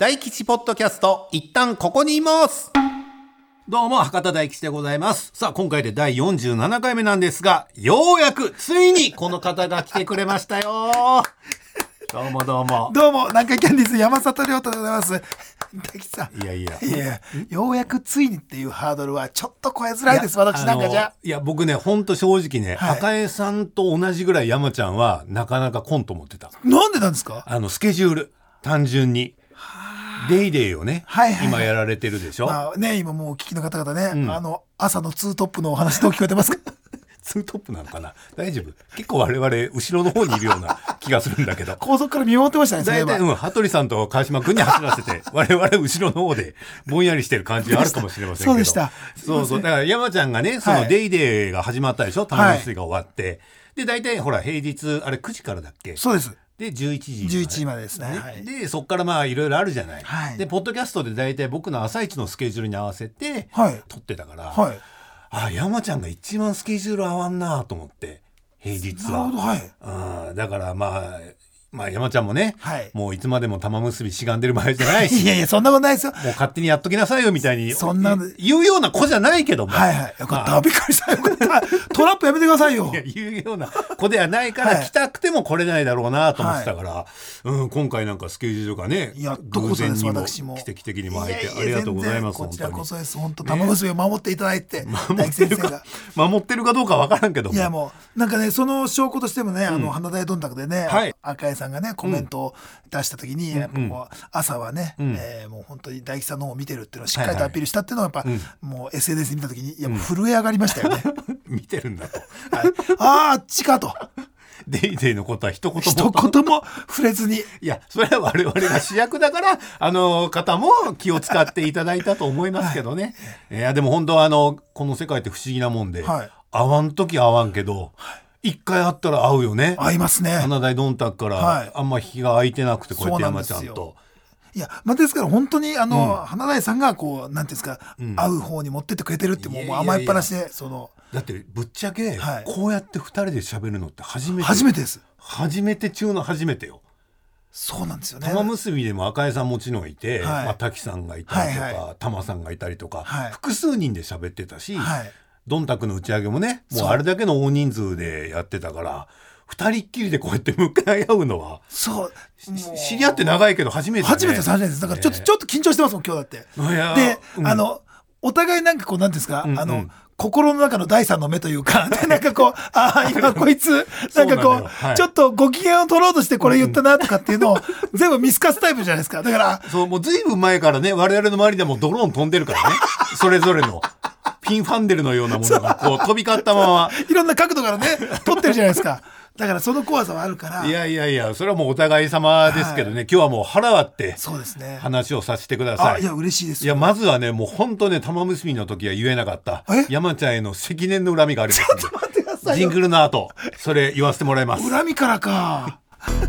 大吉ポッドキャスト、一旦ここにいます。どうも博多大吉でございます。さあ今回で第47回目なんですが、ようやくついにこの方が来てくれましたよ。どうもどうもどうも、南海キャンディーズ山里亮太でございます。大吉さん、 いやようやくついにっていうハードルはちょっと超えづらいです。私なんかじゃいや僕ね、ほんと正直ね、 はい赤江さんと同じぐらい山ちゃんはなかなかコンと思ってた。 なんでなんですか？ スケジュール単純にデイデイをね、 はいはいはい今やられてるでしょ、 まあね、今もうお聞きの方々ね、 うん朝のツートップのお話どう聞こえてますか？ ツートップなのかな、大丈夫？結構我々後ろの方にいるような気がするんだけど高速から見守ってましたね。 大体羽鳥さんと川島君に走らせて我々後ろの方でぼんやりしてる感じがあるかもしれませんけどそうでした。 そうだから山ちゃんがね、そのデイデイが始まったでしょ、玉結びが終わって、で大体ほら平日あれ9時からだっけ？ そうです。 で11時 11時までですね。はい、 でそっからまあいろいろあるじゃない、 はい、 でポッドキャストで大体僕の朝一のスケジュールに合わせて撮ってたから、 はい、 あ、山ちゃんが一番スケジュール合わんなと思って、平日は。 なるほど、はい。 だからまあ山ちゃんもね、 はい、 もういつまでも玉結びしがんでる場合じゃないしいやいやそんなことないですよ。 もう勝手にやっときなさいよみたいにそんな言うような子じゃないけども、 はいはい、よかった、びっくりした、よかった。トラップやめてくださいよ。 いや言うような子ではないから、来たくても来れないだろうなと思ってたから、今回なんかスケジュールがね、偶然にも奇跡的にも入ってありがとうございます。 こちらこそです。本当玉結びを守っていただいて、 守ってるかどうかわからんけども、 いやもうなんかね、その証拠としてもね、花大どんたくでね、赤江さんがねコメントを出した時に、やっぱもう朝はね、もう本当に大吉さんの方を見てるっていうのをしっかりとアピールしたっていうのはやっぱ、もう SNS で見た時にいやもう震え上がりましたよね。 見てるんだと、 あっちかと。 デイデイのことは一言も触れずに、 いやそれは我々が主役だから方も気を使っていただいたと思いますけどね、いやでも本当この世界って不思議なもんで、会わん時会わんけど、一回会ったら会うよね。 会いますね。 花大どんたくから、あんま日が空いてなくて、こうやって山ちゃんと。 いや、まあ、ですから本当に花大さんがこうなんていうんですか、会う方に持ってってくれてるって、もう甘えっぱなしで、 だってぶっちゃけ、こうやって2人で喋るのって初めてです。 初めて中の初めてよ。 そうなんですよね。 玉結びでも赤江さんもちろんいて、滝さんがいたりとか、玉さんがいたりとか、複数人で喋ってたし、どんたくの打ち上げもね、もうあれだけの大人数でやってたから二人っきりでこうやって向かい合うのは、 そう知り合って長いけど初めて、ね、 初めてです。だからちょっと緊張してますもん今日だって。で、お互いなんかこうなんていうんですか、心の中の第三の目というか、なんかこう、今こいつなんかこう、ちょっとご機嫌を取ろうとしてこれ言ったなとかっていうのを全部見透かすタイプじゃないですか。だからそうもうずいぶん前からね、我々の周りでもドローン飛んでるからね、それぞれのピンファンデルのようなものがこう飛び交ったままいろんな角度からね撮ってるじゃないですか。だからその怖さはあるから。 いやそれはもうお互い様ですけどね、今日はもう腹割って話をさせてください。 いや嬉しいです。 いやまずはね、もう本当ね、玉結びの時は言えなかった山ちゃんへの積年の恨みがありますので、 ちょっと待ってくださいよ。 ジングルの後それ言わせてもらいます。 恨みからか。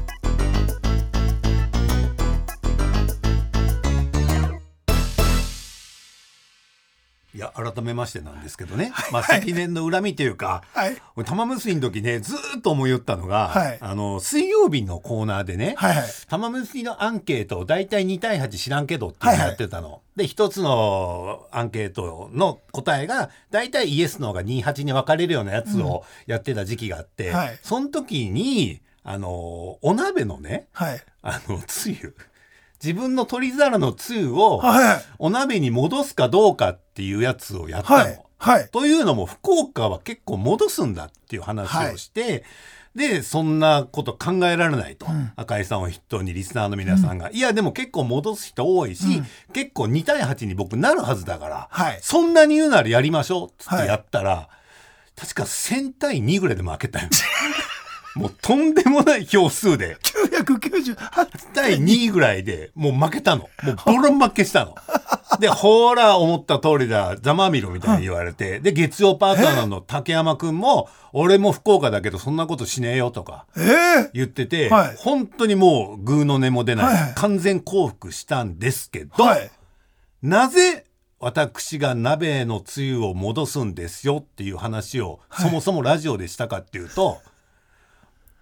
いや改めましてなんですけどね、積年の恨みというか、玉結びの時ねずっと思いよったのが、水曜日のコーナーでね、玉結びのアンケートをだいたい2対8知らんけどってやってたの、で一つのアンケートの答えがだいたいイエスノーが28に分かれるようなやつをやってた時期があって、その時にお鍋のね、つゆ、自分の取り皿のつゆをお鍋に戻すかどうかっていうやつをやったの、というのも福岡は結構戻すんだっていう話をして、でそんなこと考えられないと、赤井さんを筆頭にリスナーの皆さんが、いやでも結構戻す人多いし、結構2対8に僕なるはずだから、そんなに言うならやりましょうってやったら、確か1000対2ぐらいで負けたよ。もうとんでもない票数で 998 対2ぐらいでもう負けたの。もうボロ負けしたの。でほら思った通りだざまみろみたいに言われて、で月曜パートナーの竹山くんも俺も福岡だけどそんなことしねえよとか言ってて、本当にもうグーの音も出ない、完全降伏したんですけど、なぜ私が鍋のつゆを戻すんですよっていう話をそもそもラジオでしたかっていうと、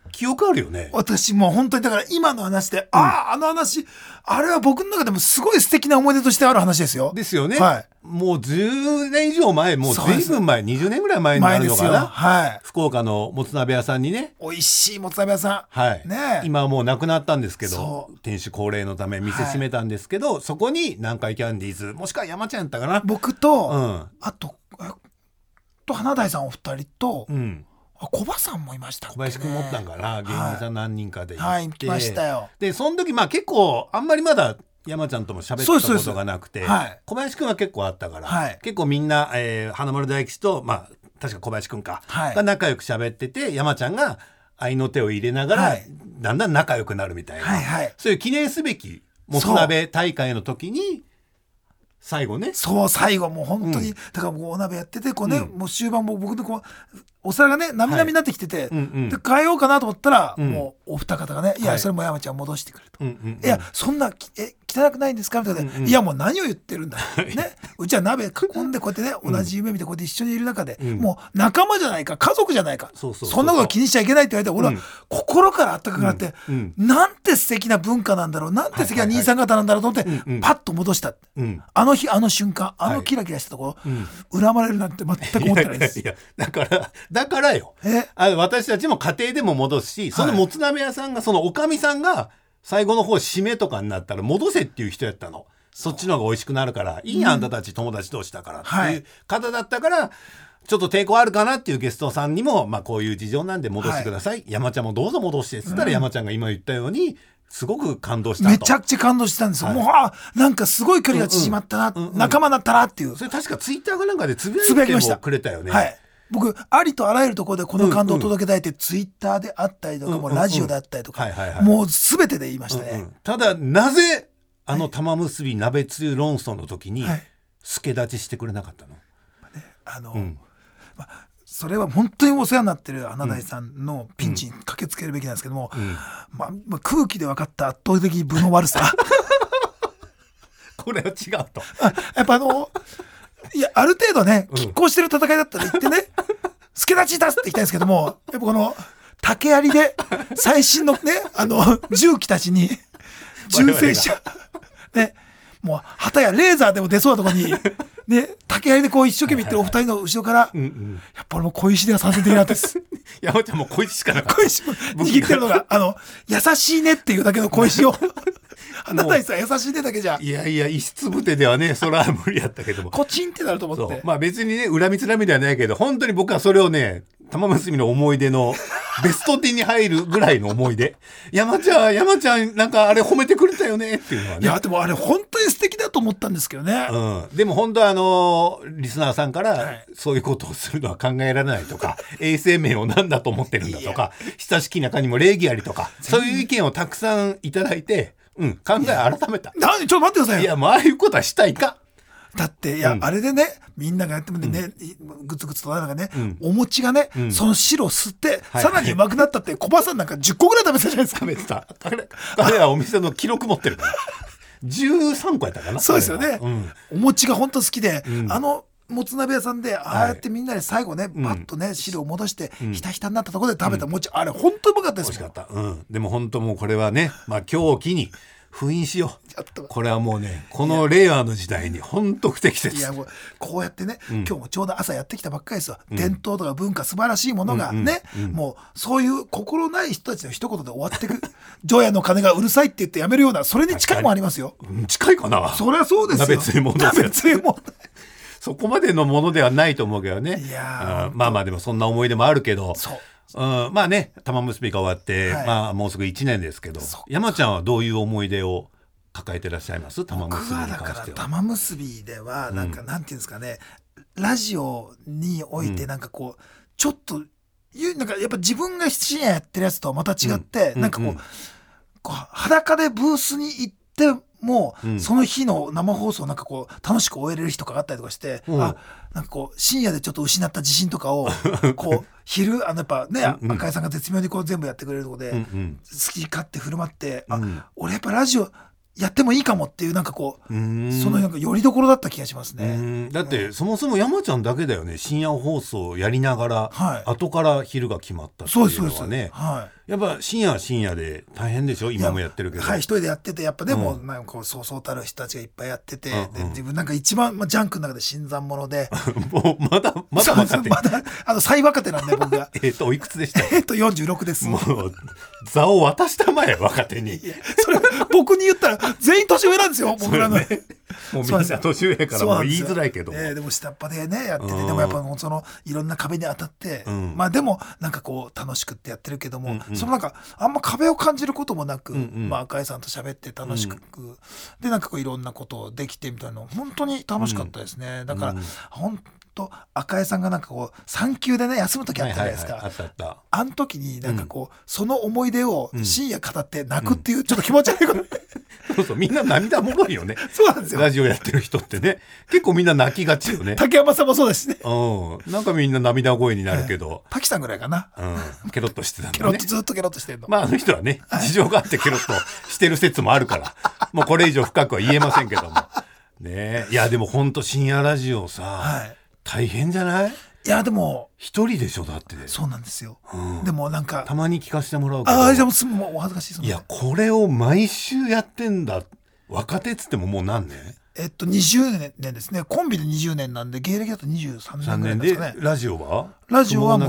記憶あるよね。 私もう本当にだから今の話で、あの話、あれは僕の中でもすごい素敵な思い出としてある話ですよ。 ですよね。 はい。 もう10年以上前、もう随分前、20年ぐらい前になるのかな。 はい。 福岡のもつ鍋屋さんにね。 美味しいもつ鍋屋さん。はい。 ね。 今はもうなくなったんですけど、店主高齢のため店閉めたんですけど、そこに南海キャンディーズ、もしくは山ちゃんやったかな。 僕と、あと花大さんお二人と、小葉さんもいましたっけね。 小林くんもおったんかな、芸人さん何人かで行って、 はい、来ましたよ。 でその時結構あんまりまだ山ちゃんとも喋ったことがなくて、小林くんは結構あったから、結構みんな、花丸大吉と確か小林くんか、が仲良く喋ってて、山ちゃんが合いの手を入れながら、だんだん仲良くなるみたいな、そういう記念すべきもつ鍋大会の時に最後ね。 そう、最後もう本当に、だからもうお鍋やっててこうね、もう終盤も僕のこうお皿がねなみなみになってきてて、で変えようかなと思ったら、もうお二方がね、いやそれも山ちゃん戻してくれと、いやそんな汚くないんですかみたいな、いやもう何を言ってるんだね、うちは鍋囲んでこうやってね、同じ夢見てこうやって一緒にいる中で、もう仲間じゃないか家族じゃないか、そんなこと気にしちゃいけないって言われて、俺は心からあったかくなって、なんて素敵な文化なんだろう、なんて素敵な兄さん方なんだろうと思って、パッと戻した、あの日あの瞬間あのキラキラしたところ、恨まれるなんて全く思ってないです。 いやだからよ、私たちも家庭でも戻すし、そのもつ鍋屋さんがそのおかみさんが最後の方締めとかになったら戻せっていう人やったの。そっちの方が美味しくなるからいいや、あんたたち友達同士だからっていう方だったから、ちょっと抵抗あるかなっていうゲストさんにも、こういう事情なんで戻してください、山ちゃんもどうぞ戻してっつったら、山ちゃんが今言ったようにすごく感動したと。 めちゃくちゃ感動したんですよ、もうなんかすごい距離が縮まったな、仲間だったなっていう。 それ確かツイッターかなんかでつぶやいてもくれたよね。 僕ありとあらゆるところでこの感動を届けたいってツイッターであったりとか、もうラジオであったりとか、もう全てで言いましたね。 ただなぜ玉結び鍋つゆ論争の時に助立ちしてくれなかったの？ それは本当にお世話になってる花大さんのピンチに駆けつけるべきなんですけども、空気で分かった圧倒的分の悪さこれは違うとやっぱいやある程度ね拮抗してる戦いだったら言ってね助立ち出すって言いたいんですけども、やっぱこの竹槍で最新のね重機たちに銃声車ね、もう旗やレーザーでも出そうなところにね、竹槍でこう一生懸命いってるお二人の後ろから、やっぱ俺も小石では参戦できなかったです。 山ちゃんも小石しかなかった。 小石握ってるのが優しいねっていうだけの小石を花大さん優しいねだけじゃ、 いやいや石つぶてではねそれは無理やったけども、 コチンってなると思って、 別にね恨みつらみではないけど、本当に僕はそれをね玉結びの思い出のベスト10に入るぐらいの思い出山ちゃんなんかあれ褒めてくれたよねっていうのはね。 いやでもあれ本当に素敵だと思ったんですけどね、 でも本当リスナーさんからそういうことをするのは考えられないとか、衛生面を何だと思ってるんだとか、親しき中にも礼儀ありとか、そういう意見をたくさんいただいて、考え改めた。 ちょっと待ってくださいよ。 いやああいうことはしたいか。 だってあれでねみんながやってもね、グツグツとなんかね、お餅がね、その汁を吸って、さらにうまくなったって小葉さんなんか10個ぐらい食べてたじゃないですか。 食べてた。彼はお店の記録持ってるから13個やったかな。 そうですよね、お餅が本当好きで、もつ鍋屋さんでああやってみんなで最後ね、バッとね汁を戻してひたひたになったところで食べた餅、あれ本当にうまかったですもん。 美味しかった。でも本当もうこれはね、今日を機に封印しよう。これはもうねこの令和の時代に本当不適切。 いやもうこうやってね、今日もちょうど朝やってきたばっかりですよ、伝統とか文化素晴らしいものがね、もうそういう心ない人たちの一言で終わってく除夜の鐘がうるさいって言ってやめるような、それに近いもありますよ。 近いかな。 そりゃそうですよ。 鍋つゆもそこまでのものではないと思うけどね。 いやでもそんな思い出もあるけど、玉結びが終わって、もうすぐ1年ですけど、山ちゃんはどういう思い出を抱えてらっしゃいます？玉結びに関しては。 僕はだから玉結びではなんか、なんていうんですかね、ラジオにおいてなんかこう、ちょっとなんかやっぱ自分が深夜やってるやつとはまた違って、なんかこう裸でブースに行ってもうその日の生放送なんかこう楽しく終えれる日とかがあったりとかして、なんかこう深夜でちょっと失った自信とかをこう昼やっぱね、赤井さんが絶妙にこう全部やってくれるとこで好き勝手振る舞って、俺やっぱラジオやってもいいかもっていうなんかこうそのなんかよりどころだった気がしますね。 だってそもそも山ちゃんだけだよね、深夜放送やりながら、はい、後から昼が決まったっていうのはね。はい、やっぱ深夜で大変でしょ、今もやってるけど。 はい、一人でやっててやっぱでも、なんかこうそうそうたる人たちがいっぱいやってて、で自分なんか一番、ジャンクの中で新参者でもうまだ若手、 まだ最若手なんで僕がおいくつでした？ 46です。 もう座を渡したまえ、若手に。 それ僕に言ったら全員年上なんですよ、僕らの。ね、 もうみんな年上からもう言いづらいけど、 でも下っ端でねやってて、でもやっぱそのいろんな壁に当たって、まあでもなんかこう楽しくってやってるけども、そのなんかあんま壁を感じることもなく、まあ赤井さんと喋って楽しく、でなんかこういろんなことをできてみたいなの本当に楽しかったですね。だから本当赤井さんがなんかこう産休でね休む時あったじゃないですか。あの時になんかこう、その思い出を深夜語って泣くっていうちょっと気持ち悪いこと、 そうそうみんな涙もろいよね。 そうなんですよ。 ラジオやってる人ってね結構みんな泣きがちよね。 竹山さんもそうですね。 なんかみんな涙声になるけど、 滝さんぐらいかな。 ケロッとしてたんだね。 ケロッとずっとケロッとしてるの。 まああの人はね事情があってケロッとしてる説もあるからもうこれ以上深くは言えませんけどもね。いやでも本当深夜ラジオさ、大変じゃない？ いやでも一人でしょだって。 そうなんですよ。でもなんかたまに聞かせてもらうけど、 じゃあもうお恥ずかしいですね。 いやこれを毎週やってんだ。若手っつってももう何年 ？20年ですね。コンビで20年なんで芸歴だと23年ぐらいですかね。 でラジオはもう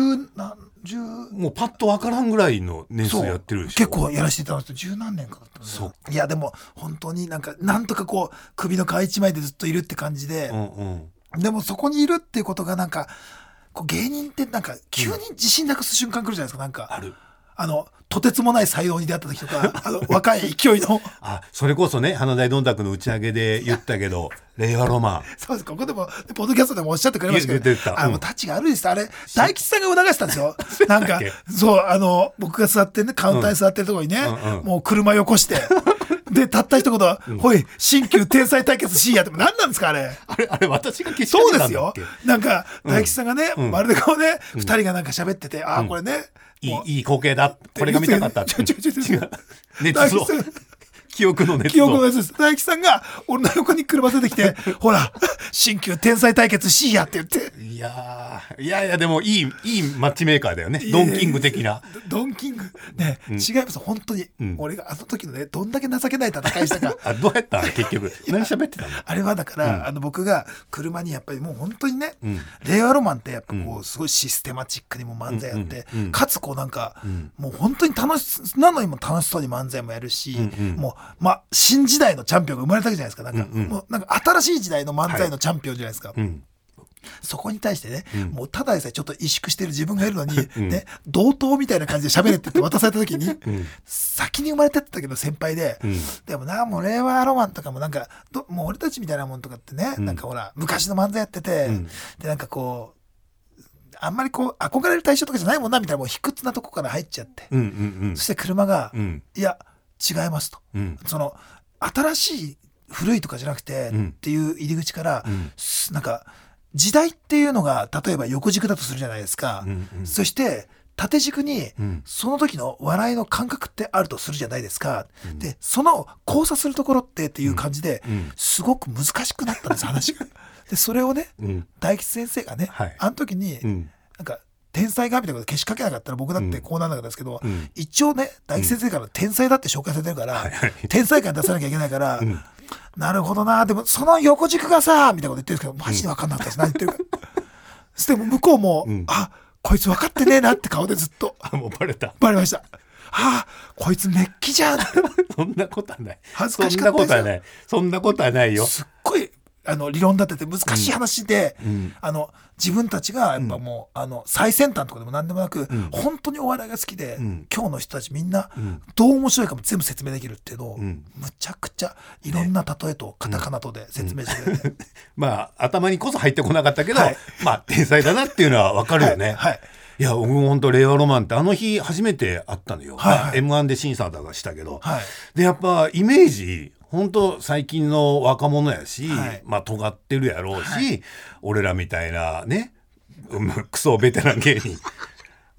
10 もうパッと分からんぐらいの年数やってるでしょ。 結構やらせていただいて10何年かだったんですよ。いやでも本当になんとかこう首の皮一枚でずっといるって感じで、でもそこにいるっていうことがなんかこう芸人ってなんか急に自信なくす瞬間来るじゃないですか。なんかある。 とてつもない才能に出会った時とか若い勢いのそれこそね花大どんたくの打ち上げで言ったけど令和ロマンそうです。ここでもポッドキャストでもおっしゃってくれましたけど、もうタッチが悪いです。あれ大吉さんが促したんですよ。なんかそう僕が座ってねカウンターに座ってるところにね、もう車よこしてでたった一言ほい新旧天才対決深夜って何なんですかあれ私が消しかけたんだっけ。 そうですよ。なんか大吉さんがね、まるでこうね2人がなんか喋ってて、これねいい光景だ、これが見たかったって。違う熱造記憶の熱です。大吉さんが俺の横に車出てきてほら新旧天才対決深夜って言って、 いやでもいいマッチメーカーだよね。ドンキング的な。 ドンキングね、違います本当に。俺があの時のねどんだけ情けない戦いしたか。 どうやった結局何喋ってたの？ あれはだから、僕が車にやっぱりもう本当にね、令和ロマンってやっぱこうすごいシステマチックにも漫才やって、かつこうなんか、もう本当に楽しなのにも楽しそうに漫才もやるし、もう新時代のチャンピオンが生まれたわけじゃないですか。もうなんか新しい時代の漫才のチャンピオンじゃないですか。そこに対してね、もうただでさえちょっと萎縮してる自分がいるのに、ね、同等みたいな感じで喋れって渡された時に、先に生まれてったけど先輩で、でももう令和ロマンとかもなんかもう俺たちみたいなもんとかってね、なんかほら昔の漫才やってて、でなんかこうあんまりこう憧れる対象とかじゃないもんなみたいなもう卑屈なとこから入っちゃって、そして車が、いや違いますと、その新しい古いとかじゃなくて、っていう入り口から、なんか時代っていうのが例えば横軸だとするじゃないですか、そして縦軸にその時の笑いの感覚ってあるとするじゃないですか、でその交差するところっていう感じですごく難しくなったんです話が。でそれをね、大吉先生がね、あの時になんか天才がみたいなことけしかけなかったら僕だってこうなんなかったですけど、一応ね大吉先生から天才だって紹介されてるから、天才感出さなきゃいけないから、なるほどな、でもその横軸がさみたいなこと言ってるんですけどマジで分かんなかったです、何言ってるか。でも向こうも、こいつ分かってねえなって顔でずっともうバレましたこいつメッキじゃんって。 そんなことはない、 恥ずかしかったですよ。 そんなことはないよ。 すっごい理論立てて難しい話で、自分たちがやっぱもう、最先端とかでも何でもなく、本当にお笑いが好きで、今日の人たちみんなどう面白いかも全部説明できるっていうのを、むちゃくちゃいろんな例えとカタカナとで説明してくれて、 頭にこそ入ってこなかったけど、天才だなっていうのは分かるよね。いや僕も本当令和ロマンってあの日初めて会ったのよ、M1 で審査だがしたけど、でやっぱイメージ本当最近の若者やし、尖ってるやろうし、俺らみたいなねクソベテラン芸人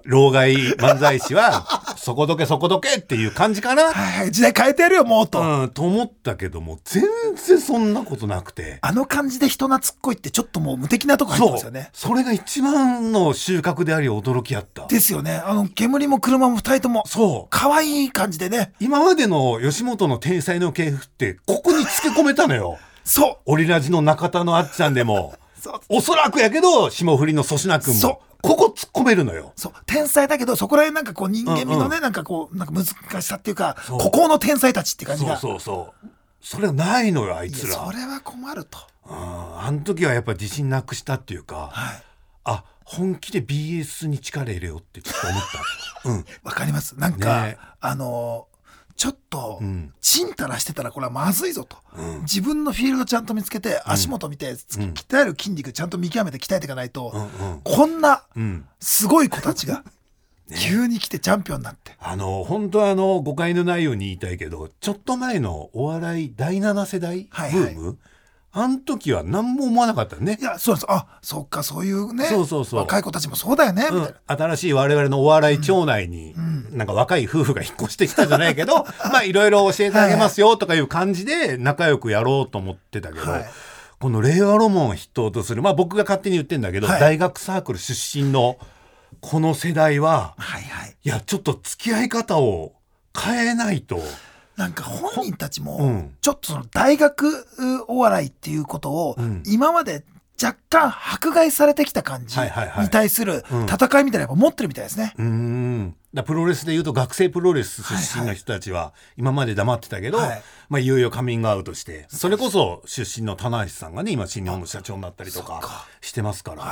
老害漫才師はそこどけそこどけっていう感じかな、 はい、時代変えてやるよもうと、 と思ったけども全然そんなことなくて、 あの感じで人懐っこいってちょっともう無敵なとこ入ってますよね。 それが一番の収穫であり驚きやったですよね。煙も車も2人とも可愛い感じでね。 今までの吉本の天才の系譜ってここにつけ込めたのよそうオリラジの中田のあっちゃんでもおそらくやけど霜降りの粗品君もここ突っ込めるのよ。 そう天才だけどそこら辺なんかこう人間味のね、なんかこうなんか難しさっていうか孤高の天才たちって感じがそれはないのよあいつら。 それは困ると。 あの時はやっぱ自信なくしたっていうか、 はい、 あ本気で BS に力入れようってちょっと思ったわかります。なんか、ね、ちょっとちんたらしてたらこれはまずいぞと、自分のフィールドちゃんと見つけて、足元見て鍛える筋肉ちゃんと見極めて鍛えていかないと、こんなすごい子たちが急に来てチャンピオンになって、 本当は誤解のないように言いたいけどちょっと前のお笑い第7世代ブーム、あの時は何も思わなかったね。 いやそうです。あそっかそういうねそう若い子たちもそうだよね、みたいな。 新しい我々のお笑い町内に、なんか若い夫婦が引っ越してきたじゃないけどまあいろいろ教えてあげますよとかいう感じで仲良くやろうと思ってたけど、この令和ロマンを筆頭とする、まあ僕が勝手に言ってんだけど、大学サークル出身のこの世代は、いやちょっと付き合い方を変えないと。 なんか本人たちもちょっとその大学お笑いっていうことを今まで若干迫害されてきた感じに対する戦いみたいなやっぱ持ってるみたいですね。 だプロレスでいうと学生プロレス出身の人たちは今まで黙ってたけど、まあ、いよいよカミングアウトしてそれこそ出身の棚橋さんがね今新日本の社長になったりとかしてますから、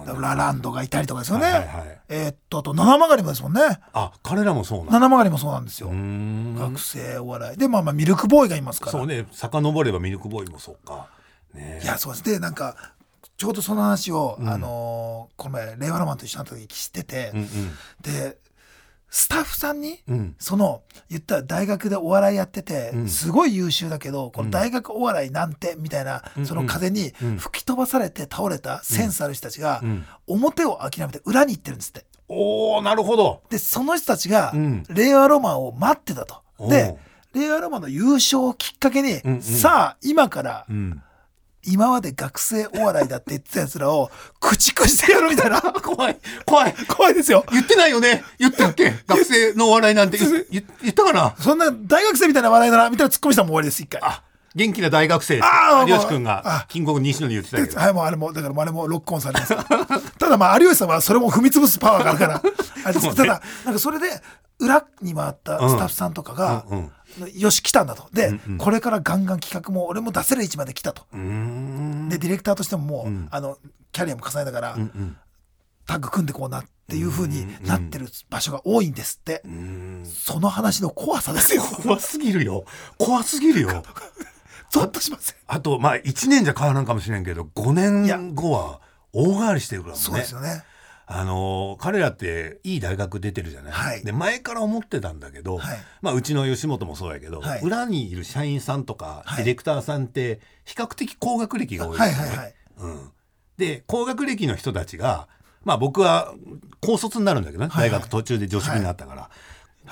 ラランドがいたりとかですよね。あと七曲りもですもんね。 あ彼らもそうなん七曲りもそうなんですよ。学生お笑いでまあミルクボーイがいますから。 そうね遡ればミルクボーイもそうか、 ね、いやそうです。でなんかちょうどその話を、この前令和ロマンと一緒になった時知ってて、でスタッフさんに、その言ったら大学でお笑いやってて、すごい優秀だけどこの大学お笑いなんてみたいな、その風に吹き飛ばされて倒れたセンスある人たちが、表を諦めて裏に行ってるんですって。 おーなるほど。 でその人たちが、令和ロマンを待ってたと。で令和ロマンの優勝をきっかけに、さあ今から、今まで学生お笑いだって言ってたやつらを駆逐してやるみたいな怖いですよ。 言ってないよね。言ったっけ学生のお笑いなんて言ったかな。 そんな大学生みたいな笑いだなみたいなツッコミしたらもう終わりです一回。 元気な大学生有吉君がキングオブ西野に言ってたけど、 もうあれもだからあれもロックオンされますただまあ有吉さんはそれも踏み潰すパワーがあるからただなんかそれで裏に回ったスタッフさんとかが、よし来たんだと。で、これからガンガン企画も俺も出せる位置まで来たと。でディレクターとしてももう、キャリアも重ねながら、タッグ組んでこうなっていう風になってる場所が多いんですって。その話の怖さですよ。 怖すぎるよゾッとしません。 あとまあ1年じゃ変わらんかもしれんけど5年後は大変わりしてるからね。 そうですよね。 彼らっていい大学出てるじゃない、で前から思ってたんだけど、まあ、うちの吉本もそうやけど、裏にいる社員さんとかディレクターさんって比較的高学歴が多いですよね。で高学歴の人たちが、まあ、僕は高卒になるんだけどね、大学途中で助手になったから、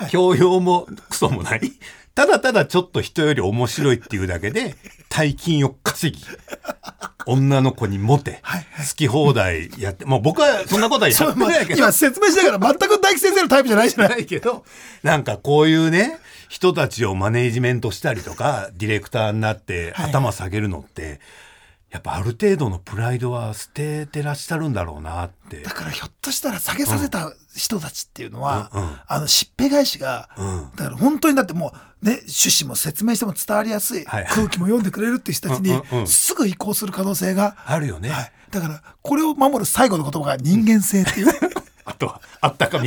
教養もクソもないただただちょっと人より面白いっていうだけで大金を稼ぎ女の子にモテ、好き放題やって、もう僕はそんなことはやってないけど今説明しながら全く大吉先生のタイプじゃないじゃないけど、なんかこういうね人たちをマネージメントしたりとかディレクターになって頭下げるのって、やっぱある程度のプライドは捨ててらっしゃるんだろうなって。 だからひょっとしたら下げさせた人たちっていうのは、しっぺ返しが、だから本当にだってもうね趣旨も説明しても伝わりやすい、空気も読んでくれるっていう人たちにすぐ移行する可能性があるよね。 だからこれを守る最後の言葉が人間性っていう、 あとはあったかみ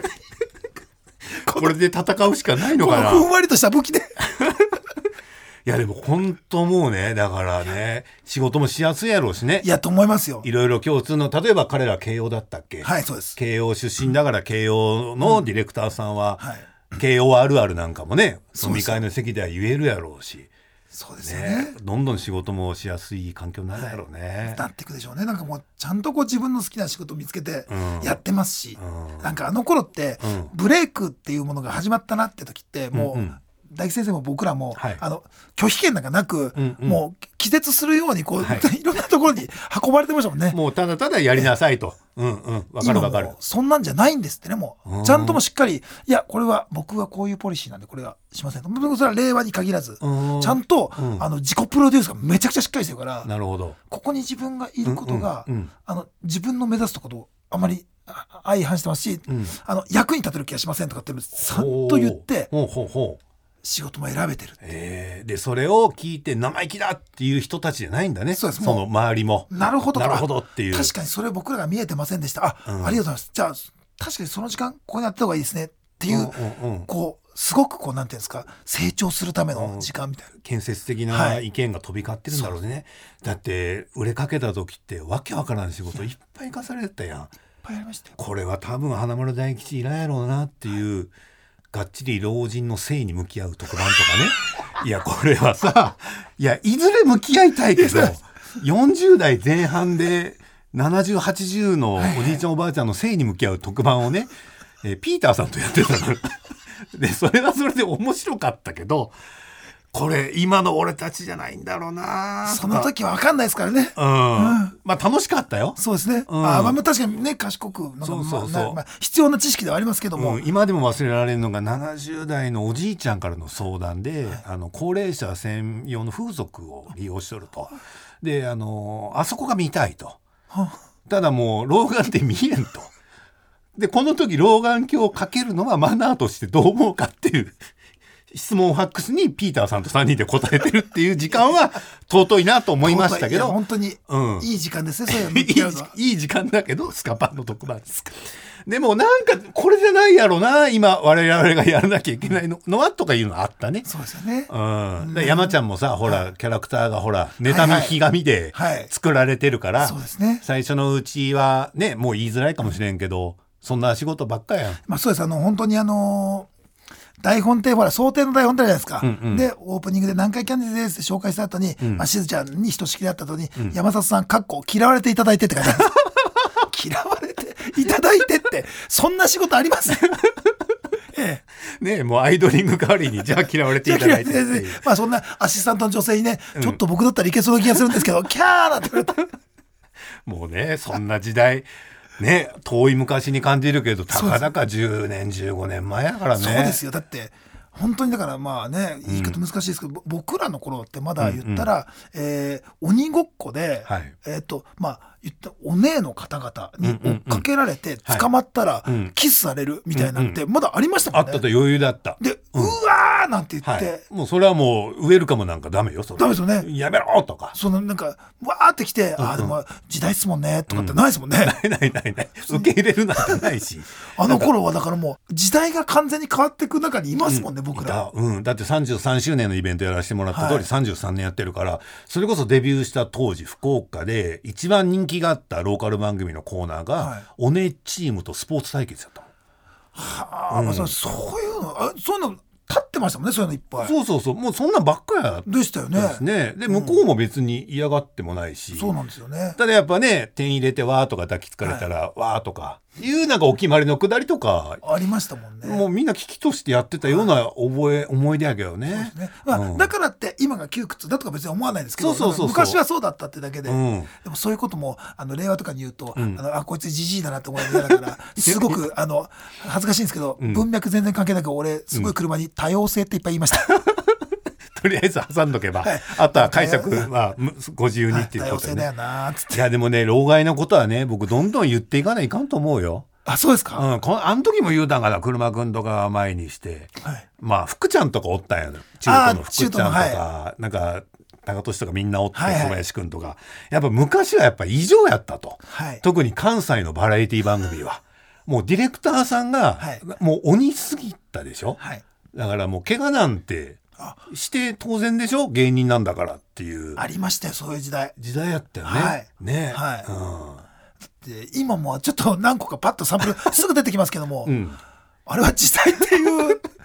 これで戦うしかないのかな。 ふんわりとした武器でいやでも本当もうね、だからね仕事もしやすいやろうしね。 いやと思いますよ。 いろいろ共通の、例えば彼ら慶応だったっけ。 そうです。 慶応出身だから慶応のディレクターさんは、慶応あるあるなんかもね飲み会の席では言えるやろうし、 そうですよね。 どんどん仕事もしやすい環境になるだろうね。 なっていくでしょうね。なんかもうちゃんとこう自分の好きな仕事を見つけてやってますし、なんかあの頃って、ブレイクっていうものが始まったなって時ってもう、大吉先生も僕らも、拒否権なんかなく、もう気絶するようにこう、いろんなところに運ばれてましたもんね。 もうただただやりなさいと。わかるわかる。 そんなんじゃないんですってね。もうちゃんともしっかり、いやこれは僕はこういうポリシーなんでこれはしませんと。それは令和に限らず、ちゃんと、自己プロデュースがめちゃくちゃしっかりしてるから。 なるほど。 ここに自分がいることが、自分の目指すところとあまり相反してますし、役に立てる気がしませんとかってちゃんと言って。仕事も選べてるって、 でそれを聞いて生意気だっていう人たちじゃないんだね。 そうです。 その周りもなるほどっていう。 確かにそれ僕らが見えてませんでした。ありがとうございます。じゃあ確かにその時間ここにやった方がいいですねっていう、こうすごくこうなんていうんですか、成長するための時間みたいな、 建設的な意見が飛び交ってるんだろうね。だって売れかけた時ってわけわからない仕事いっぱい課されてたやん。いっぱいありましたよ。 これは多分花丸大吉いらんやろうなっていう、がっちり老人の性に向き合う特番とかね。いやこれはさ、いやいずれ向き合いたいけど40代前半で70、80のおじいちゃんおばあちゃんの性に向き合う特番をね、ピーターさんとやってたので、それはそれで面白かったけど、これ今の俺たちじゃないんだろうな。 その時は分かんないですからね。 まあ楽しかったよ。 そうですね。確かにね、賢く必要な知識ではありますけども、 今でも忘れられるのが70代のおじいちゃんからの相談で、高齢者専用の風俗を利用しとると。であそこが見たいと。ただもう老眼って見えんと。でこの時老眼鏡をかけるのはマナーとしてどう思うかっていう質問ファックスにピーターさんと3人で答えてるっていう時間は尊いなと思いましたけど、 本当にいい時間ですね。そういい時間だけどスカパンの特番ですか。でもなんかこれじゃないやろな、今我々がやらなきゃいけないのはとかいうのあったね。 そうですよね。 で山ちゃんもさ、ほらキャラクターがほら妬みひがみで作られてるから、 そうですね。 最初のうちはね、もう言いづらいかもしれんけど、そんな仕事ばっかやん。 そうです。本当に台本ってほら想定の台本ってあるじゃないですか。でオープニングで南海キャンディーズですって紹介した後に、しずちゃんにひとしきりあった後に、山里さん嫌われていただいてって書いてある嫌われていただいてってそんな仕事ありますねえ、もうアイドリング代わりにじゃあ嫌われていただいてそんなアシスタントの女性にね、ちょっと僕だったらいけそうな気がするんですけどキャーなんて言われてもうね、そんな時代ね、遠い昔に感じるけど、たかだか10年15年前やからね。そうですよ。だって本当にだから言い方難しいですけど、僕らの頃ってまだ言ったら、鬼ごっこで、言ったお姉の方々に追っかけられて捕まったらキスされるみたいなってまだありましたもんね。 あったと余裕だった。 で、うわーなんて言って、 もうそれはもうウェルカムなんかダメよ。それダメですよね。 やめろとか、 なんかわーってきて、でも時代っすもんねとかってないですもんね。 ない受け入れるなんてないしあの頃はだからもう時代が完全に変わっていく中にいますもんね、僕ら。 だって33周年のイベントやらせてもらった通り33年やってるから、それこそデビューした当時福岡で一番人気があったローカル番組のコーナーが、お姉チームとスポーツ対決だったの。 そういうの立ってましたもんね。そういうのいっぱい。 そうもうそんなんばっかやでしたよね。 で向こうも別に嫌がってもないし、 そうなんですよね。 ただやっぱね、点入れてわーとか抱きつかれたらわーとかいうなんかお決まりのくだりとかありましたもんね。 もうみんな危機としてやってたような思い出やけどね。 そうですね。だからって今が窮屈だとか別に思わないですけど、昔はそうだったってだけで、でもそういうことも令和とかに言うと、こいつジジイだなって思いながらすごく恥ずかしいんですけど、文脈全然関係なく俺すごい車に多様性っていっぱい言いましたとりあえず挟んどけば、あとは解釈はご自由にっていうことでね。いやでもね、老害のことはね、僕どんどん言っていかないかんと思うよ。 そうですか。 あの時も言うたんかな、車くんとか前にして、福ちゃんとかおったんやの。中途の福ちゃんとか、なんか高俊とかみんなおって、小林くんとか、やっぱ昔はやっぱ異常やったと、特に関西のバラエティ番組はもうディレクターさんがもう鬼すぎたでしょ。だからもう怪我なんてして当然でしょ、芸人なんだからっていう。 ありましたよ、そういう時代やったよね。 で今もちょっと何個かパッとサンプルすぐ出てきますけども、あれは時代っていう言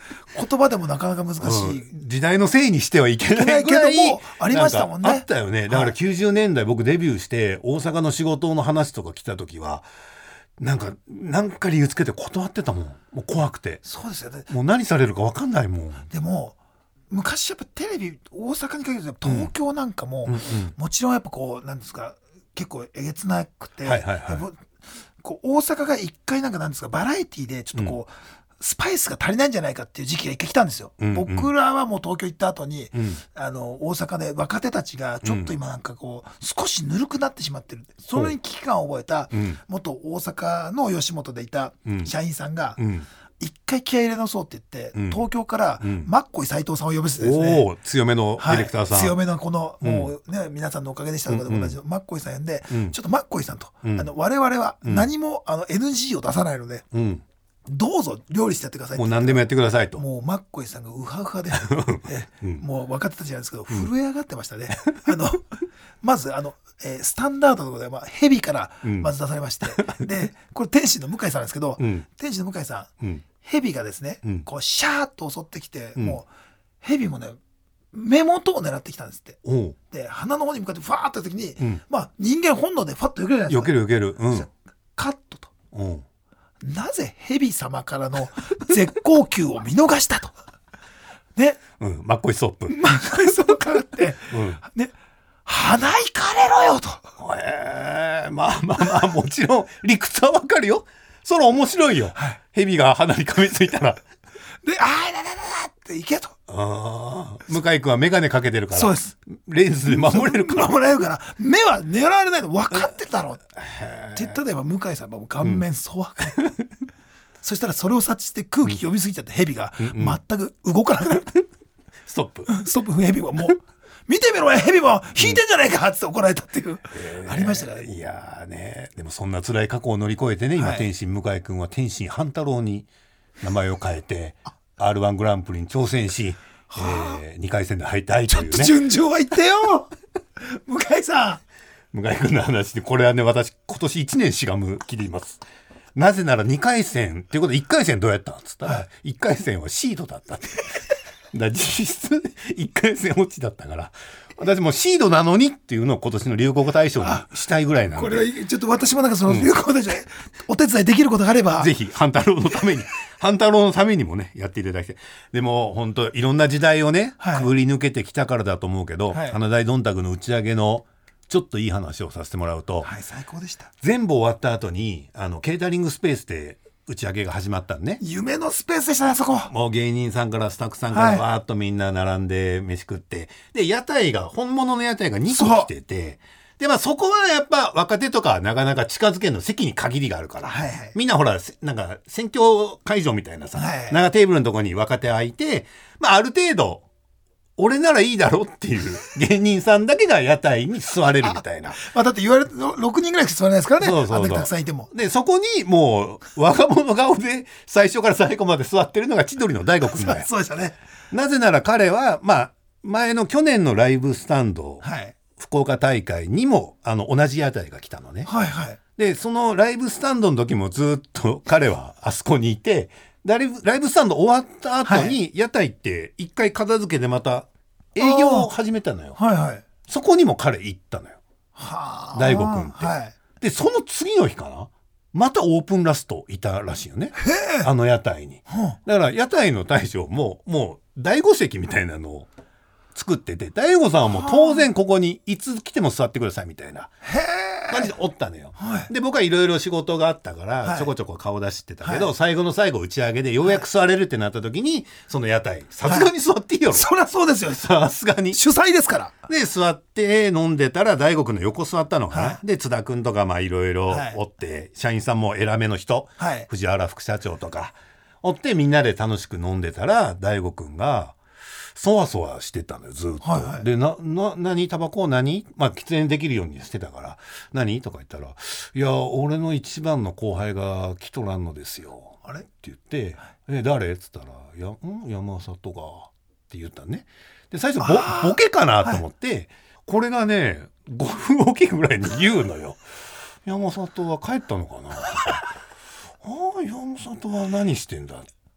言葉でもなかなか難しい、 時代のせいにしてはいけないぐらいけどもありましたもんね。 あったよね。だから90年代僕デビューして大阪の仕事の話とか来た時はなんか理由つけて断ってたもん。もう怖くて。 そうですよね。 もう何されるか分かんないもん。 でも昔やっぱテレビ大阪に限らず東京なんかも、もちろんやっぱこうなんですか結構えげつなくて、こう大阪が一回なんですかバラエティでちょっとこう、スパイスが足りないんじゃないかっていう時期が一回来たんですよ、僕らはもう東京行った後に、大阪で若手たちがちょっと今こう少しぬるくなってしまってる、それに危機感を覚えた、元大阪の吉本でいた社員さんが、一回気合い入れ直そうって言って、東京からマッコイ斉藤さんを呼び捨てですね、 強めのディレクターさん、 強めのこのもうね、皆さんのおかげでしたとかでも同じマッコイさん呼んで、ちょっとマッコイさんと、我々は何もNG を出さないので、どうぞ料理してやってくださいって、 もう何でもやってくださいと。 もうマッコイさんがウハウハでもう若手たちなんですけど震え上がってましたね。まずスタンダードのところでヘビからまず出されまして、でこれ天心の向井さんなんですけど、天心の向井さん、ヘビがですね、こうシャーッと襲ってきて、もうヘビもね目元を狙ってきたんですって。で鼻の方に向かってファーって時に、人間本能でファッと避けるじゃないですか。 避ける、 カットと、なぜヘビ様からの絶好球を見逃したとね、 マッコイストップマッコイストップからって、ね、鼻いかれろよと。 まあもちろん理屈はわかるよ。それ面白いよ、ヘビが鼻に噛みついたら。 でだっていけと。 向井君は眼鏡かけてるから、 そうです、 レンズで守れるから目は狙われないの分かってたろって言ったら、向井さんはもう顔面粗悪、そしたらそれを察知して空気読みすぎちゃってヘビが全く動かなくなる。 ストップヘビはもう見てみろヘビも引いてんじゃないかって怒られたっていう、ありましたね。 いやね、でもそんな辛い過去を乗り越えてね、今天心向井君は天心半太郎に名前を変えてR1 グランプリに挑戦し、2回戦で敗退というね。ちょっと順調は言ってよ向井さん。向井君の話で、これはね、私今年1年しがむ気でいます。なぜなら2回戦っていうことで、1回戦どうやったんっつったら、1回戦はシードだったってだ実質1回戦落ちだったから、私もシードなのにっていうのを今年の流行語大賞にしたいぐらいなんで、 これはちょっと私もその流行語大賞お手伝いできることがあれば、 ぜひ半太郎のために半太郎のためにもねやっていただきたい。でも本当いろんな時代をね、くぐり抜けてきたからだと思うけど、花大どんたくの打ち上げのちょっといい話をさせてもらうと、 最高でした。 全部終わった後にケータリングスペースで打ち上げが始まったんね。 夢のスペースでしたね、そこ。 もう芸人さんからスタッフさんからわーっとみんな並んで飯食って、で屋台が本物の屋台が2個来てて、でそこはやっぱ若手とかなかなか近づけるの席に限りがあるから、みんなほらなんか選挙会場みたいなさ、長テーブルのとこに若手空いて、ある程度俺ならいいだろっていう芸人さんだけが屋台に座れるみたいな。 だって言われる6人ぐらいしか座れないですからね。あんだけたくさんいても。 でそこにもう若者顔で最初から最後まで座ってるのが千鳥の大悟くんだよ。 そうでしたね。 なぜなら彼は前の去年のライブスタンド、福岡大会にも同じ屋台が来たのね。でそのライブスタンドの時もずっと彼はあそこにいて、ライブスタンド終わった後に屋台って一回片付けてまた営業を始めたのよ。そこにも彼行ったのよ、大悟くんって。でその次の日かな、またオープンラストいたらしいよね、屋台に。だから屋台の大将もう大悟席みたいなのを作ってて、大悟さんはもう当然ここにいつ来ても座ってくださいみたいな感じでおったのよ。で僕はいろいろ仕事があったからちょこちょこ顔出してたけど、最後の最後打ち上げでようやく座れるってなった時に、その屋台さすがに座っていいよ、 そりゃそうですよ、 さすがに主催ですから。 で座って飲んでたら大悟くんの横座ったのかな、で津田くんとかいろいろおって、社員さんも偉めの人、藤原副社長とかおってみんなで楽しく飲んでたら、大悟くんがそわそわしてたのよずっと、で何タバコ何、喫煙できるようにしてたから何とか言ったら、いや俺の一番の後輩が来とらんのですよあれって言って、誰っつったら山里がって言ったね。で最初ボケかなと思って、これがね5分おきぐらいに言うのよ。山里は帰ったのかな山里は何してんだっ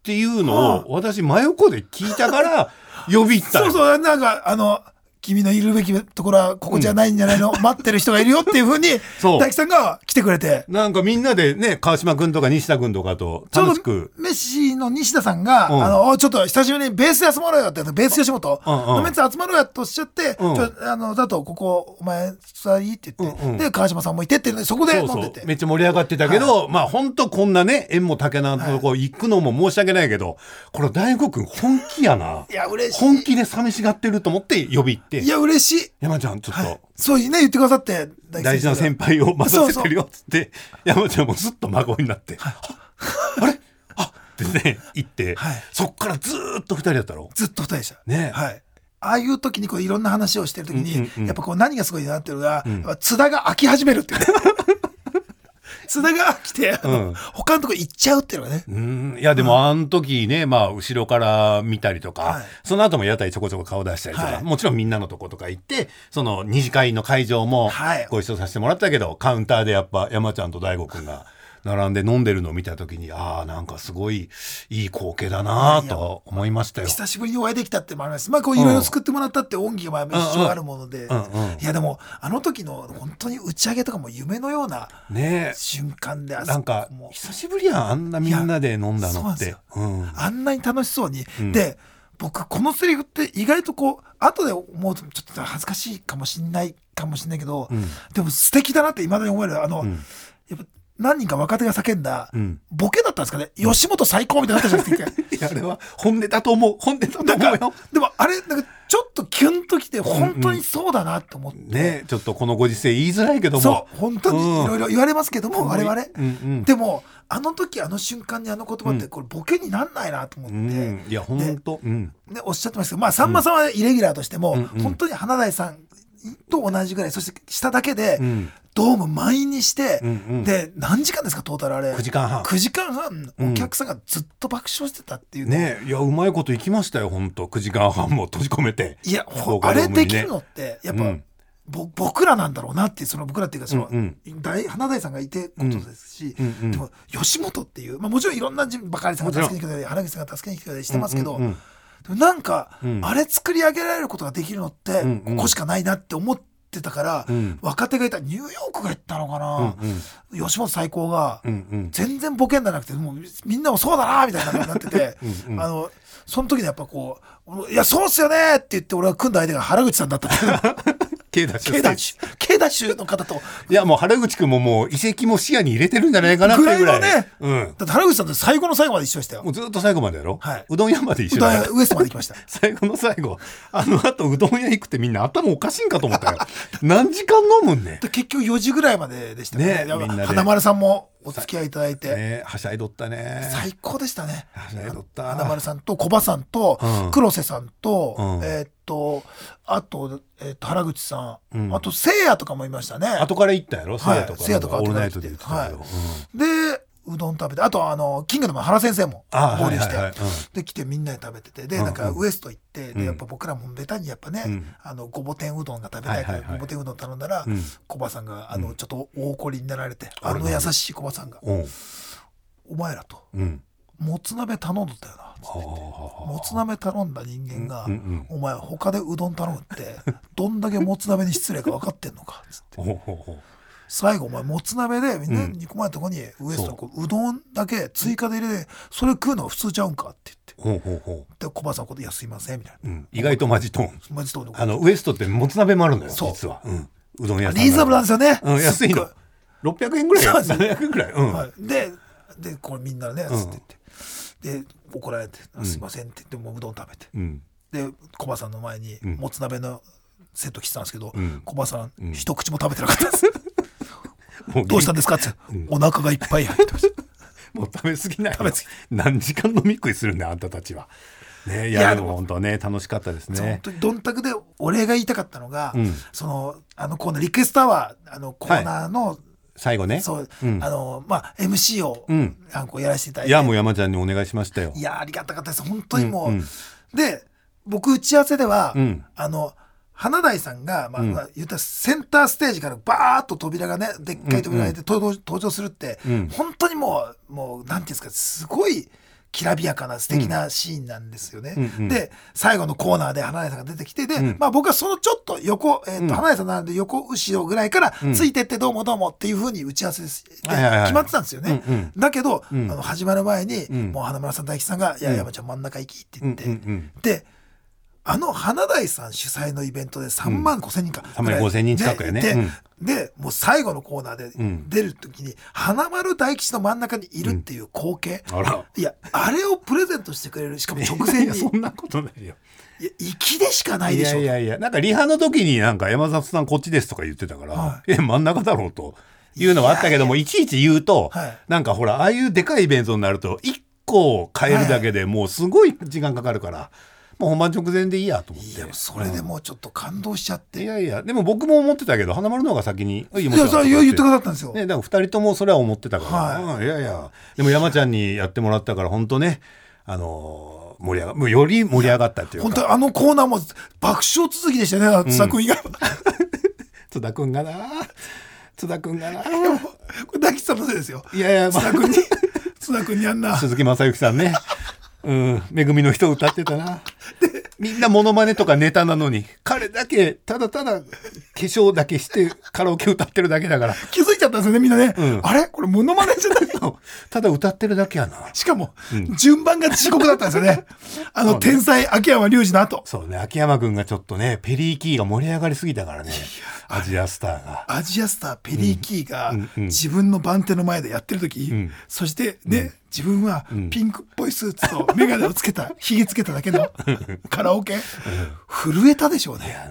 っていうのを私真横で聞いたから呼び行ったよ。 そうなんか君のいるべきところはここじゃないんじゃないの、待ってる人がいるよっていう風に大吉さんが来てくれて、 なんかみんなでね、川島君とか西田君とかと楽しく、 メッシの西田さんが、ちょっと久しぶりにベースで集まろうよってベース吉本のメンツ集まろうよっておっしゃって、だとここお前座りって言って、で川島さんもいてってそこで飲んでて、 めっちゃ盛り上がってたけど、まあ本当こんなね縁も竹なとこ行くのも申し訳ないけど、これ大悟君本気やな。 いや嬉しい。 本気で寂しがってると思って呼び行って、 いや嬉しい。 山ちゃんちょっと、 そうね言ってくださって、 大事な先輩を待たせてるよっつって、山ちゃんもずっと孫になって、あれってね言って、そっからずっと2人だったろ。 ずっと2人でしたね。 ああいう時にいろんな話をしてる時に、やっぱ何がすごいなっていうのが、津田が飽き始めるっていうね。津田が来て、他のとこ行っちゃうっていうのがね。 いやでもあの時ね、まあ後ろから見たりとか、その後も屋台ちょこちょこ顔出したりとか、もちろんみんなのとことか行って、その二次会の会場もご一緒させてもらったけど、カウンターでやっぱ山ちゃんと大悟くんが並んで飲んでるのを見た時に、なんかすごいいい光景だなと思いましたよ。 久しぶりにお会いできたってもあります。まあこういろいろ作ってもらったって恩義が一生あるもので、いやでもあの時の本当に打ち上げとかも夢のような瞬間で、 なんか久しぶりやん、あんなみんなで飲んだのって。 あんなに楽しそうに、で僕このセリフって意外と後で思うとちょっと恥ずかしいかもしれないけど、でも素敵だなって未だに思える。やっぱ何人か若手が叫んだ、ボケだったんですかね、吉本最高みたいになったじゃないですか。 いやあれは本音だと思うよ。 でもあれなんかちょっとキュンときて本当にそうだなって思って、 ね、ちょっとこのご時世言いづらいけども、 そう本当にいろいろ言われますけども、我々、でもあの時あの瞬間にあの言葉ってこれボケになんないなと思って、 いや本当ねおっしゃってましたけど、さんまさんはイレギュラーとしても、本当に華大さんと同じぐらい、そしてしただけで、ドーム満員にして、で何時間ですかトータルあれ 9時間半お客さんがずっと爆笑してたっていうね。いやうまいこといきましたよ本当。9時間半も閉じ込めて、 いやあれできるのってやっぱ、僕らなんだろうなっていう、その僕らっていうか華大さんがいてことですし、でも吉本っていう、もちろんいろんなバカリさんが助けに来てくれたり、原口さんが助けに来てくれたりしてますけど、でもなんか、あれ作り上げられることができるのってここしかないなって思ってたから、若手がいた、ニューヨークが言ったのかな、吉本最高が、全然ボケんじゃなくて、もうみんなもそうだなみたいな感じになってて、その時にやっぱいやそうっすよねって言って俺が組んだ相手が原口さんだった K ダッシュの方と、 いやもう原口くんももう移籍も視野に入れてるんじゃないかなっていうぐらいね。だって原口さんって最後の最後まで一緒でしたよ。 もうずっと最後までやろ。うどん屋まで一緒だ。 ウエストまで行きました。 最後の最後、あの後うどん屋行くってみんな頭おかしいんかと思ったよ。何時間飲むんね。 結局4時ぐらいまででしたね。花丸さんもお付き合いいただいて、 はしゃいどったね。 最高でしたね。 はしゃいどった。 花丸さんと小葉さんと黒瀬さんと、あと原口さん、あとせいやとかもいましたね。 後から行ったやろ。せいやとか。 せいやとかオールナイトで言ってたよ。 でうどん食べて、あとキングダムの原先生も合流して、で来てみんなで食べてて、でなんかウエスト行って、でやっぱ僕らもベタにやっぱね、ごぼ天うどんが食べたいからごぼ天うどん頼んだら、小葉さんがちょっと大怒りになられて、優しい小葉さんが、お前らともつ鍋頼んだよな。もつ鍋頼んだ人間が、お前他でうどん頼むってどんだけもつ鍋に失礼か分かってんのかっつって最後お前もつ鍋でみんな煮込まれたとこにウエストのうどんだけ追加で入れて、それ食うのが普通ちゃうんかって言って、で小葉さんのこと「いやすいません」みたいな、 意外とマジトーン。ウエストってもつ鍋もあるのよ実は。うどん屋さんリーズナブルなんですよね。 安いの600円ぐらい、700円ぐらい。 でこれみんなねつって言って、で怒られて「すいません」って言ってもうどん食べて、で小葉さんの前にもつ鍋のセット来てたんですけど、小葉さん一口も食べてなかったです。どうしたんですかって、お腹がいっぱい入ってました。 もう食べ過ぎない。何時間飲み食いするんだあんたたちは。ね、いやでも本当ね楽しかったですね。 本当にどんたくで俺が言いたかったのが、そのコーナーリクエストアワーコーナーの最後ね、 そうMC をやらせていただいて、 いやもう山ちゃんにお願いしましたよ。 いやありがたかったです本当にもう。で僕打ち合わせでは華大さんが言ったらセンターステージからバーッと扉がねでっかい扉が開いて登場するって、本当にもうなんていうんですか、すごいきらびやかな素敵なシーンなんですよね。で最後のコーナーで花屋さんが出てきて、で、僕はそのちょっと横、花屋さんなんで横後ろぐらいからついてってどうもどうもっていう風に打ち合わせで決まってたんですよね。だけど、始まる前に、もう花村さん大吉さんが「いや山ちゃん真ん中行き」って言って、で花大さん主催のイベントで3万5千人か、 3万5千人近くやね。 でもう最後のコーナーで出る時に花丸大吉の真ん中にいるっていう光景、いやあれをプレゼントしてくれる、しかも直前にそんなことないよ。 いや粋でしかないでしょ。 いやなんかリハの時になんか山里さんこっちですとか言ってたから、真ん中だろうというのはあったけども、いちいち言うと、なんかほらああいうでかいイベントになると1個変えるだけでもうすごい時間かかるから、もう本番直前でいいやと思って。 いやそれでもうちょっと感動しちゃって、 いやでも僕も思ってたけど花丸の方が先に言ってくださったんですよ、 ね、だから2人ともそれは思ってたから、いやでも山ちゃんにやってもらったから本当ね、もうより盛り上がったっていうか、 本当にコーナーも爆笑続きでしたね、津田君以外は。 津田君がなこれ大吉さんのせいですよ。 いや、 津田君にやんな鈴木雅之さんね。めぐみの人歌ってたな。みんなモノマネとかネタなのに彼だけただ化粧だけしてカラオケ歌ってるだけだから、 気づいちゃったんですよねみんなね、あれこれモノマネじゃないのただ歌ってるだけやな。 しかも、順番が地獄だったんですよね。天才秋山隆二の後。 そうね、秋山君がちょっとねペリーキーが盛り上がりすぎたからね。アジアスターペリーキーが自分の番手の前でやってる時、そしてね、自分はピンクっぽいスーツと眼鏡をつけたひげつけただけのカラオケ、震えたでしょうね。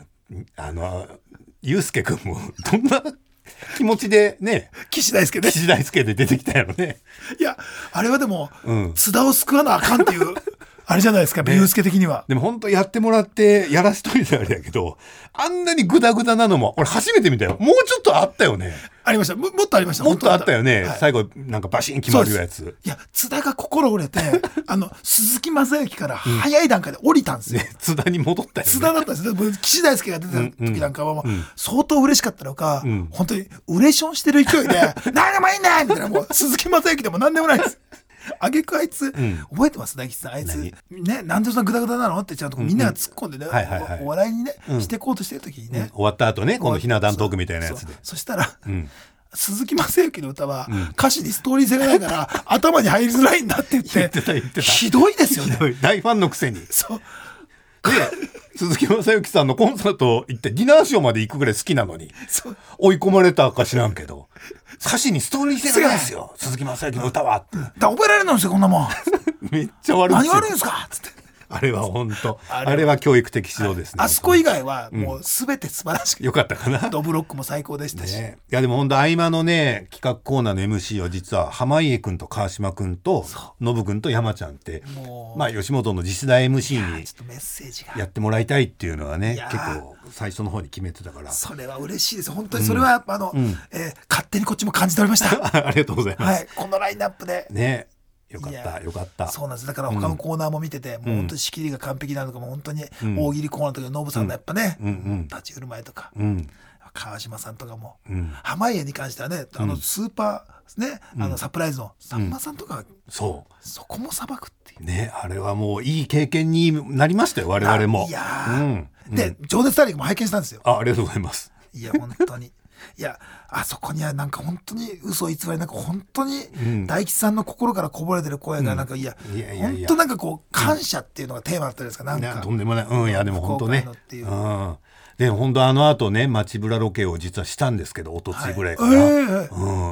ゆうすけくんもどんな気持ちでね、 岸大輔で出てきたやろね。 いやあれはでも、津田を救わなあかんっていうあれじゃないですか、ゆうすけ的には。 でも本当やってもらってやらしといてあれやけど、あんなにグダグダなのも俺初めて見たよ。もうちょっとあったよね。 ありました。もっとありました。 もっとあったよね。最後なんかバシン決まるやつ。 いや津田が心折れて鈴木雅之から早い段階で降りたんですよ。 津田に戻ったよね。 津田だったんですよ。岸大輔が出てた時なんかはもう相当嬉しかったのか、本当にウレションしてる勢いで何でもいいんだみたいな、もう鈴木雅之でも何でもないです。あげくあいつ、覚えてます大吉さん、あいつね、なんでそんなグダグダなのってちゃんとみんなが突っ込んでね、お笑いにね、していこうとしてる時にね、 終わった後ね、今度ひな壇トークみたいなやつで、 そしたら鈴木雅之の歌は歌詞にストーリー性がないから頭に入りづらいんだって言ってひどいですよね。 大ファンのくせに。 そうで鈴木雅之さんのコンサート行ってディナーショーまで行くぐらい好きなのに追い込まれたか知らんけど、歌詞にストーリー性がないですよ鈴木雅之の歌はって。 覚えられないんですよこんなもん。 めっちゃ悪い。 何悪いんですかっつって。 あれは本当あれは教育的指導ですね。 あそこ以外はもう全て素晴らしくよかったかな。 ドブロックも最高でしたし、 いやでも本当合間のね企画コーナーの MC は実は濱家君と川島君とノブ君と山ちゃんって、まあ吉本の次世代 MC にやってもらいたいっていうのはね結構最初の方に決めてたから、 それは嬉しいです本当に。それは勝手にこっちも感じておりましたありがとうございます。 このラインナップでね。よかった。 そうなんです。だから他のコーナーも見てて、もう本当に仕切りが完璧なのかも、本当に大喜利コーナーの時のノブさんのやっぱね、立ち振る舞いとか、川島さんとかも、濱家に関してはね、スーパーね、サプライズのさんまさんとか、そこもさばくっていうね。あれはもういい経験になりましたよ我々も。 いやで情熱大陸も拝見したんですよ。 ありがとうございます。 いや本当にいやあそこにはなんか本当に嘘偽りなく本当に大吉さんの心からこぼれてる声がなんか、いや本当なんかこう感謝っていうのがテーマだったですか。なんかとんでもない。いやでも本当ね。で本当後ね街ブラロケを実はしたんですけど、一昨日ぐらいから、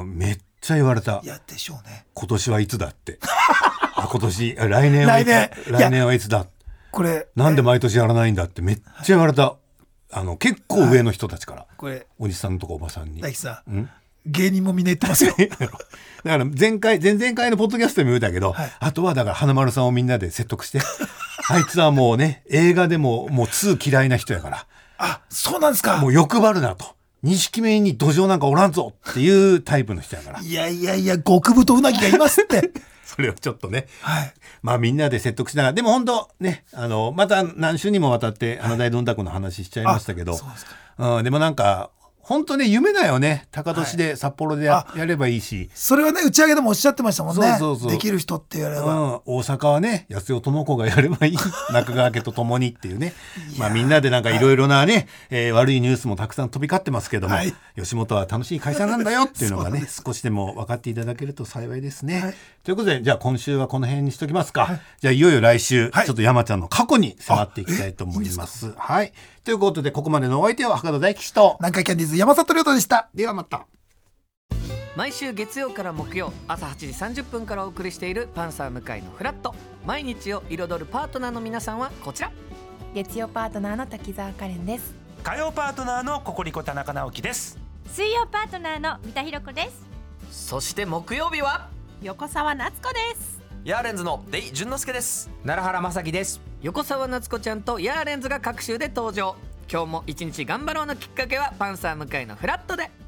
めっちゃ言われた。 いやでしょうね。 今年はいつだって今年来年はいつだ、 これなんで毎年やらないんだってめっちゃ言われた。結構上の人たちから、これおじさんとかおばさんに。 大吉さん、芸人もみんな言ってますよだから前々回のポッドキャストでも言うたけど、あとはだから花丸さんをみんなで説得してあいつはもうね映画でももう2嫌いな人やから。 あ、そうなんですか。 もう欲張るなと、錦目に土壌なんかおらんぞっていうタイプの人やから。 いや極太うなぎがいますってそれをちょっとね、まあみんなで説得しながら、でも本当ねまた何週にもわたって大どんたくの話しちゃいましたけど、でもなんか本当ね夢だよね。高年で札幌で やればいいし、 それはね打ち上げでもおっしゃってましたもんね。 そうできる人ってやれば、 大阪はね安代智子がやればいい中川家と共にっていうねみんなでなんかいろいろなね、悪いニュースもたくさん飛び交ってますけども、吉本は楽しい会社なんだよっていうのがね少しでも分かっていただけると幸いですね、ということでじゃあ今週はこの辺にしときますか、じゃあいよいよ来週、ちょっと山ちゃんの過去に迫っていきたいと思います。ということでここまでのお相手は博多大吉と南海キャンディーズ山里亮太でした。 ではまた。 毎週月曜から木曜朝8時30分からお送りしているパンサー向井のフラット。毎日を彩るパートナーの皆さんはこちら。 月曜パートナーの滝沢カレンです。 火曜パートナーのココリコ田中直樹です。 水曜パートナーの三田寛子です。 そして木曜日は横澤夏子です。 ヤーレンズのデイ淳之介です。 奈良原正樹です。 横澤夏子ちゃんとヤーレンズが各週で登場。今日も一日頑張ろうのきっかけはパンサー向井のフラットで。